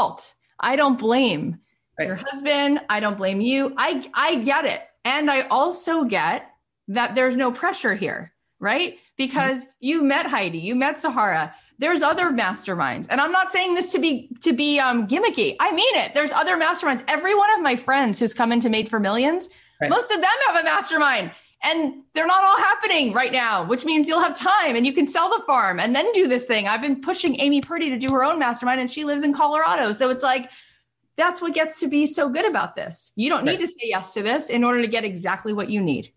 don't blame your husband. I don't blame you. I get it. And I also get that there's no pressure here, right? Because you met Heidi, you met Sahara. There's other masterminds. And I'm not saying this to be gimmicky. I mean it. There's other masterminds. Every one of my friends who's come into Made for Millions, most of them have a mastermind. And they're not all happening right now, which means you'll have time and you can sell the farm and then do this thing. I've been pushing Amy Purdy to do her own mastermind, and she lives in Colorado. So it's like, that's what gets to be so good about this. You don't need to say yes to this in order to get exactly what you need.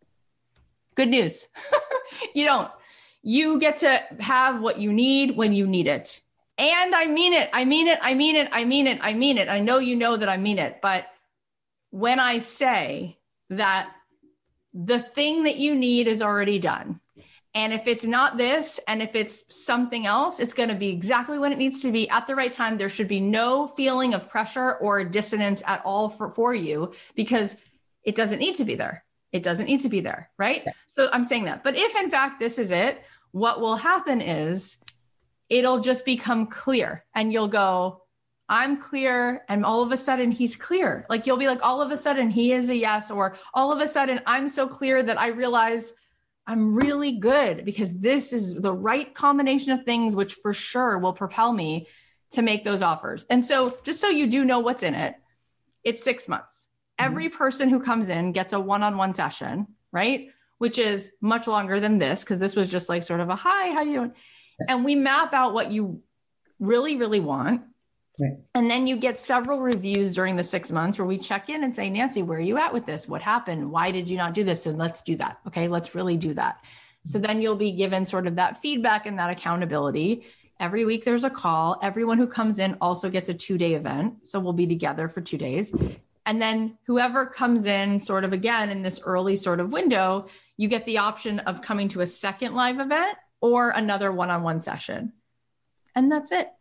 Good news. You don't. You get to have what you need when you need it. And I mean it. I mean it. I mean it. I mean it. I mean it. I know you know that I mean it. But when I say that the thing that you need is already done, and if it's not this, and if it's something else, it's going to be exactly what it needs to be at the right time. There should be no feeling of pressure or dissonance at all for you, because it doesn't need to be there. It doesn't need to be there, right? So I'm saying that. But if in fact this is it, what will happen is it'll just become clear, and you'll go, I'm clear. And all of a sudden he's clear. Like you'll be like, all of a sudden he is a yes, or all of a sudden I'm so clear that I realized I'm really good because this is the right combination of things, which for sure will propel me to make those offers. And so just so you do know what's in it, it's 6 months. Every person who comes in gets a one-on-one session, right? Which is much longer than this, because this was just like sort of a, hi, how you doing? And we map out what you really, really want. Right. And then you get several reviews during the 6 months where we check in and say, Nancy, where are you at with this? What happened? Why did you not do this? And let's do that. Okay, let's really do that. So then you'll be given sort of that feedback and that accountability. Every week there's a call. Everyone who comes in also gets a 2-day event. So we'll be together for 2 days. And then whoever comes in sort of again in this early sort of window, you get the option of coming to a second live event or another one-on-one session. And that's it.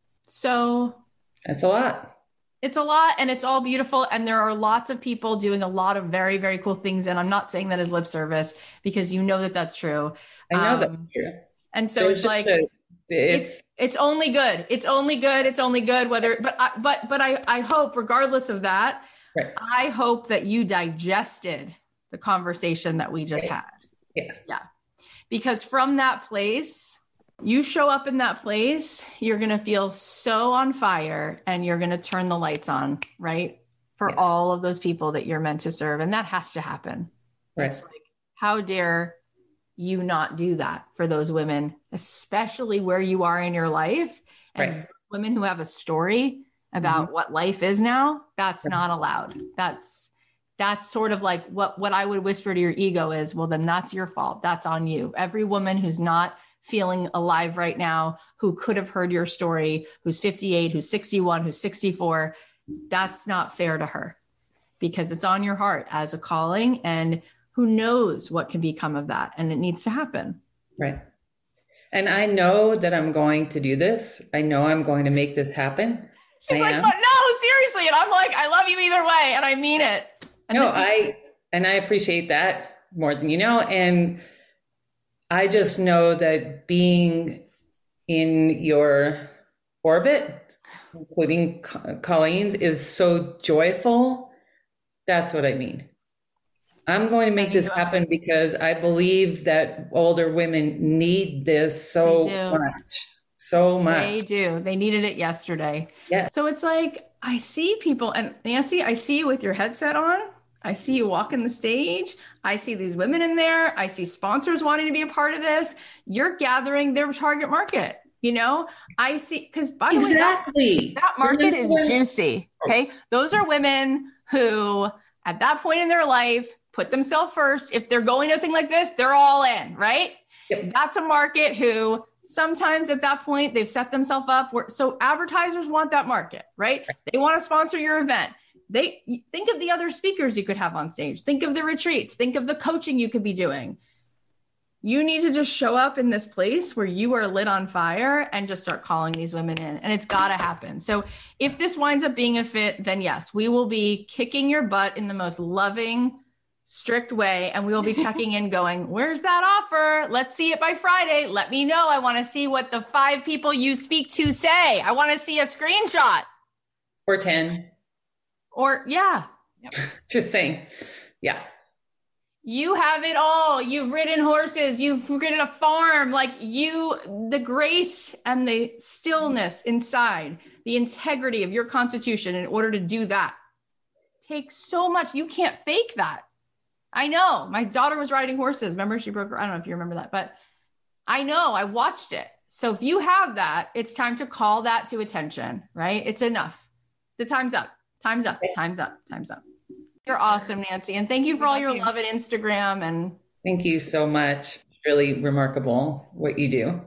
So that's a lot. It's a lot, and it's all beautiful. And there are lots of people doing a lot of very, very cool things. And I'm not saying that as lip service, because you know that that's true. I know that's true. And so it's like, it's only good. It's only good. It's only good. But I hope, regardless of that, I hope that you digested the conversation that we just had. Yes. Yeah. Because from that place, you show up in that place, you're going to feel so on fire, and you're going to turn the lights on, right? For all of those people that you're meant to serve. And that has to happen. Right. It's like, how dare you not do that for those women, especially where you are in your life, and women who have a story about what life is now. That's not allowed. That's sort of like what I would whisper to your ego is, well, then that's your fault. That's on you. Every woman who's not feeling alive right now, who could have heard your story, who's 58, who's 61, who's 64, that's not fair to her, because it's on your heart as a calling, and who knows what can become of that. And it needs to happen. Right. And I know that I'm going to do this. I know I'm going to make this happen. She's like, but no, seriously. And I'm like, I love you either way. And I mean it. And I appreciate that more than you know. And I just know that being in your orbit, including Colleen's, is so joyful. That's what I mean. I'm going to make this happen because I believe that older women need this so much. So much. They do. They needed it yesterday. Yeah. So it's like, I see people, and Nancy, I see you with your headset on. I see you walking the stage. I see these women in there. I see sponsors wanting to be a part of this. You're gathering their target market. You know, I see, because by the way, that market is juicy. Okay. Those are women who at that point in their life put themselves first. If they're going to a thing like this, they're all in, right? Yep. That's a market who sometimes at that point they've set themselves up so advertisers want that market, right? They want to sponsor your event. They think of the other speakers you could have on stage. Think of the retreats. Think of the coaching you could be doing. You need to just show up in this place where you are lit on fire and just start calling these women in. And it's got to happen. So if this winds up being a fit, then yes, we will be kicking your butt in the most loving, strict way. And we will be checking in going, where's that offer? Let's see it by Friday. Let me know. I want to see what the 5 people you speak to say. I want to see a screenshot. Or 10. Or yeah. Just saying. Yeah. You have it all. You've ridden horses. You've ridden a farm. Like the grace and the stillness inside, the integrity of your constitution in order to do that takes so much. You can't fake that. I know. My daughter was riding horses. Remember, she broke her. I don't know if you remember that, but I know. I watched it. So if you have that, it's time to call that to attention, right? It's enough. The time's up. Time's up. Time's up. Time's up. You're awesome, Nancy. And thank you for all your love at Instagram. And thank you so much. It's really remarkable what you do.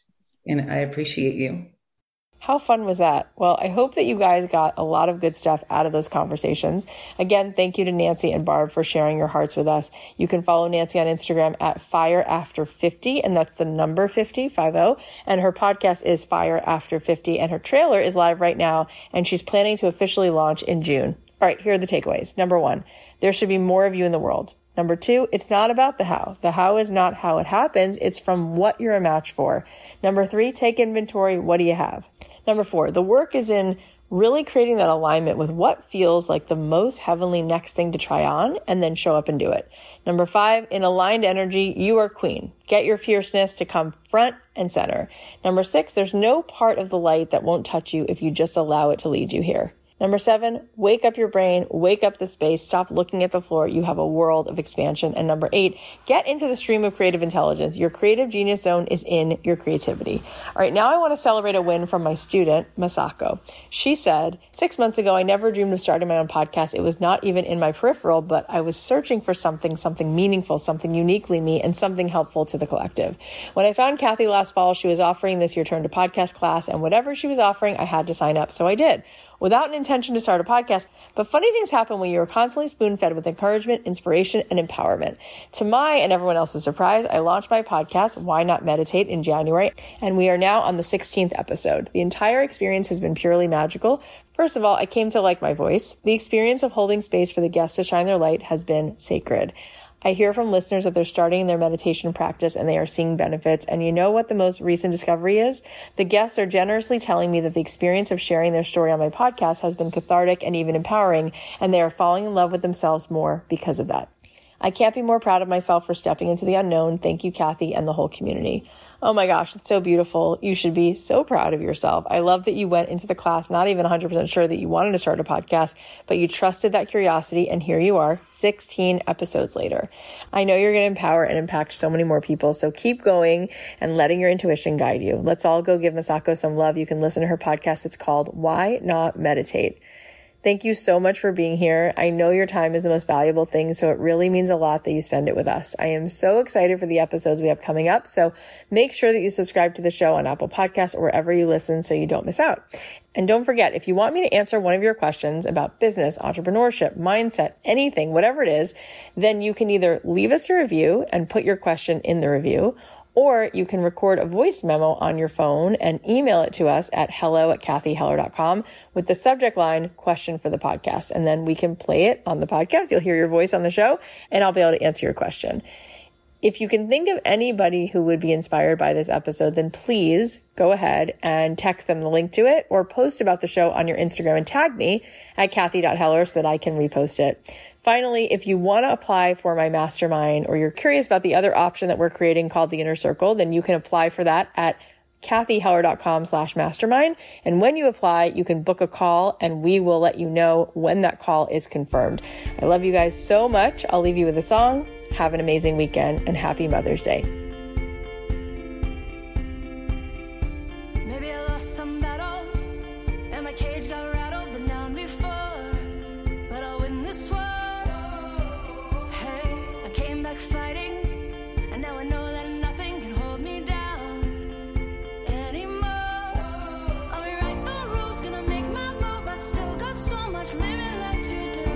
And I appreciate you. How fun was that? Well, I hope that you guys got a lot of good stuff out of those conversations. Again, thank you to Nancy and Barb for sharing your hearts with us. You can follow Nancy on Instagram at FireAfter50, and that's the number 50, 50. And her podcast is Fire After 50, and her trailer is live right now, and she's planning to officially launch in June. All right, here are the takeaways. Number 1, there should be more of you in the world. Number 2, it's not about the how. The how is not how it happens. It's from what you're a match for. Number 3, take inventory. What do you have? Number 4, the work is in really creating that alignment with what feels like the most heavenly next thing to try on, and then show up and do it. Number 5, in aligned energy, you are queen. Get your fierceness to come front and center. Number 6, there's no part of the light that won't touch you if you just allow it to lead you here. Number 7, wake up your brain, wake up the space, stop looking at the floor. You have a world of expansion. And number 8, get into the stream of creative intelligence. Your creative genius zone is in your creativity. All right, now I want to celebrate a win from my student, Masako. She said, 6 months ago, I never dreamed of starting my own podcast. It was not even in my peripheral, but I was searching for something meaningful, something uniquely me, and something helpful to the collective. When I found Kathy last fall, she was offering this Your Turn to Podcast class, and whatever she was offering, I had to sign up. So I did, without an intention to start a podcast. But funny things happen when you're constantly spoon-fed with encouragement, inspiration, and empowerment. To my and everyone else's surprise, I launched my podcast, Why Not Meditate, in January, and we are now on the 16th episode. The entire experience has been purely magical. First of all, I came to like my voice. The experience of holding space for the guests to shine their light has been sacred. I hear from listeners that they're starting their meditation practice and they are seeing benefits. And you know what the most recent discovery is? The guests are generously telling me that the experience of sharing their story on my podcast has been cathartic and even empowering, and they are falling in love with themselves more because of that. I can't be more proud of myself for stepping into the unknown. Thank you, Kathy, and the whole community. Oh my gosh, it's so beautiful. You should be so proud of yourself. I love that you went into the class not even 100% sure that you wanted to start a podcast, but you trusted that curiosity, and here you are, 16 episodes later. I know you're going to empower and impact so many more people, so keep going and letting your intuition guide you. Let's all go give Masako some love. You can listen to her podcast. It's called Why Not Meditate. Thank you so much for being here. I know your time is the most valuable thing, so it really means a lot that you spend it with us. I am so excited for the episodes we have coming up, so make sure that you subscribe to the show on Apple Podcasts or wherever you listen so you don't miss out. And don't forget, if you want me to answer one of your questions about business, entrepreneurship, mindset, anything, whatever it is, then you can either leave us a review and put your question in the review, or you can record a voice memo on your phone and email it to us at hello@kathyheller.com with the subject line, question for the podcast. And then we can play it on the podcast. You'll hear your voice on the show and I'll be able to answer your question. If you can think of anybody who would be inspired by this episode, then please go ahead and text them the link to it or post about the show on your Instagram and tag me at Kathy.Heller so that I can repost it. Finally, if you want to apply for my mastermind or you're curious about the other option that we're creating called the Inner Circle, then you can apply for that at kathyheller.com/mastermind. And when you apply, you can book a call and we will let you know when that call is confirmed. I love you guys so much. I'll leave you with a song. Have an amazing weekend and happy Mother's Day. Maybe I lost some battles and my cage got rattled, but now I'm before. But I'll win this war. Hey, I came back fighting, and now I know that nothing can hold me down anymore. I'll rewrite the rules, gonna make my move. I still got so much living left to do.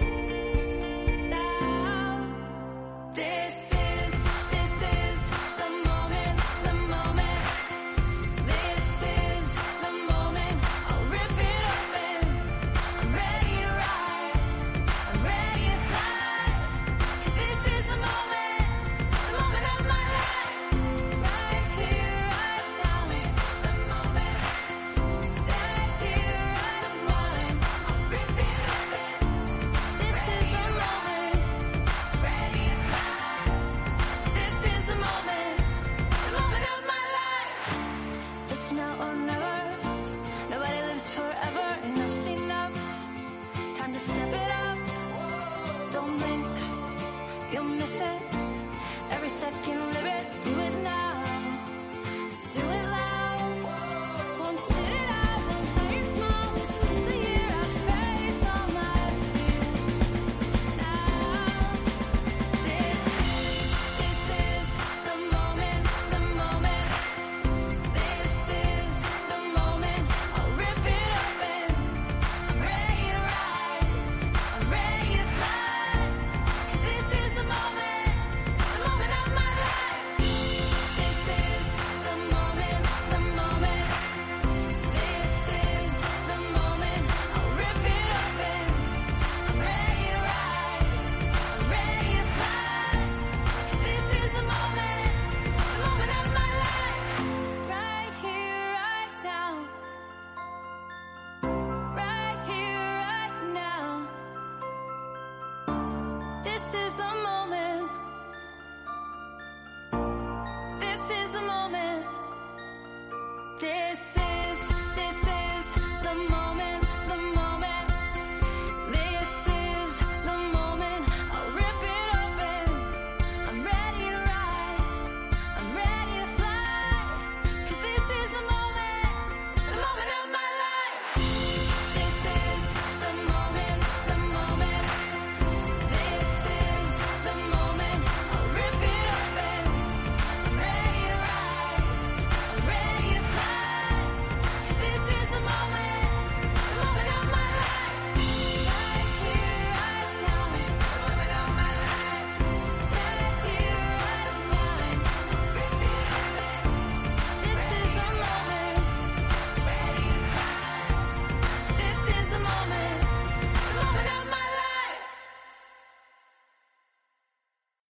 Now, this is the moment, the moment. This is the moment. I'll rip it open. I'm ready to ride. I'm ready to fly. 'Cause this is the moment of my life. Right here, right now, the moment. That's here, right now. I'll rip it open. This is the moment. Ready to fly. This is the moment of my life. It's now or never. Nobody lives forever. Enough's enough. Time to step it up. Don't blink, you'll miss it. Every second, live it. Do it now. Do it loud. Won't sit it out. Won't play it small. This is the year I face all my fears. Now, this is the moment, the moment. This is the moment. I'll rip it open. I'm ready to rise. I'm ready to fly. 'Cause this is the moment of my life. This is the moment, the moment. This is the moment. I'll rip it open. I'm ready to rise. I'm ready to fly. 'Cause this is the moment of my life. Right here, right now. Right here, right now. This is the moment. This is the moment. This is the moment, the moment. This is the moment. I'll rip it open. I'm ready to rise. I'm ready to fly. 'Cause this is the moment of my life. This is the moment, the moment. This is the moment. I'll rip it open. I'm ready to rise. I'm ready to fly. 'Cause this is the moment of my life. Right here, right now, the moment of my life. Right here, right now, rip it open. This is the moment. Ready to fly. This is the moment.